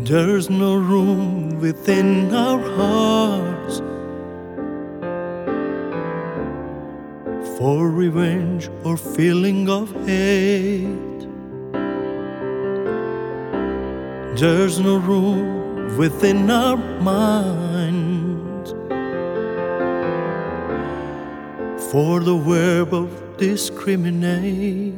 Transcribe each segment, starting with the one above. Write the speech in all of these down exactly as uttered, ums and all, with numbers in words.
There's no room within our hearts for revenge or feeling of hate. There's no room within our minds for the verb of discriminate.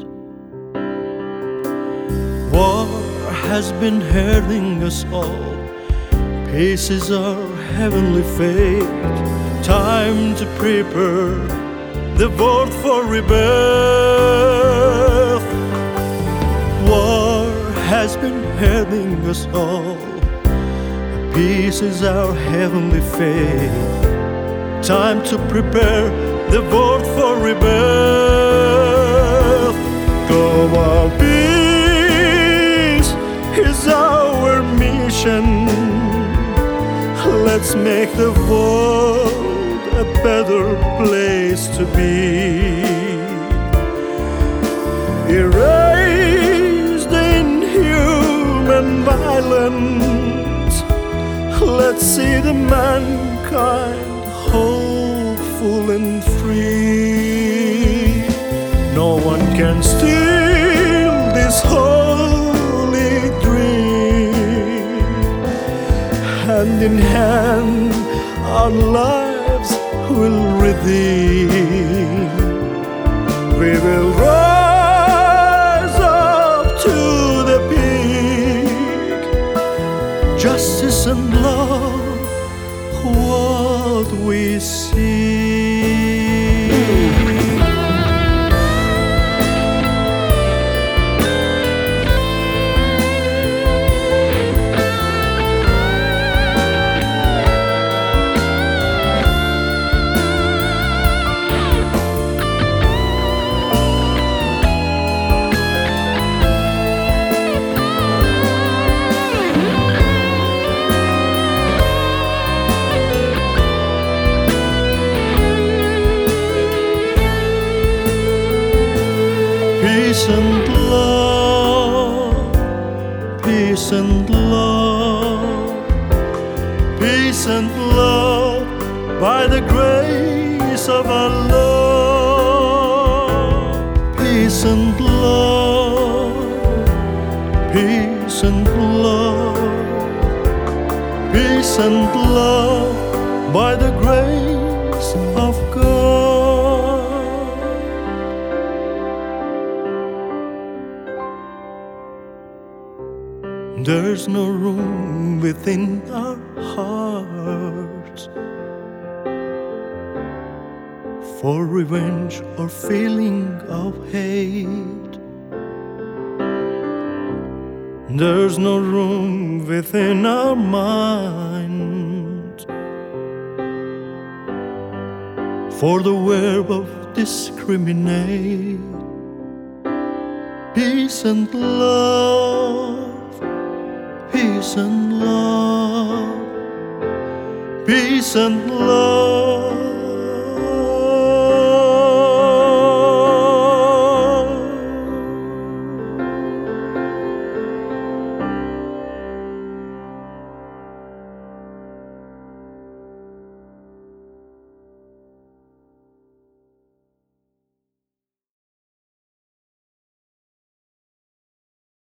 War has been hurting us all. Peace is our heavenly fate. Time to prepare the world for rebirth. War has been hurting us all. Peace is our heavenly fate. Time to prepare the world for rebirth. Go on, peace is our mission. Let's make the world a better place to be. Erase the inhuman violence. Let's see the mankind hopeful and free. No one can steal this holy dream. Hand in hand, our lives will redeem. We will rise up to the peak. Justice and love, what we see. Peace and love, peace and love, peace and love, by the grace of Allah. Peace and love, peace and love, peace and love, by the grace of God. There's no room within our hearts for revenge or feeling of hate. There's no room within our minds for the verb of discriminate. Peace and love, peace and love, peace and love.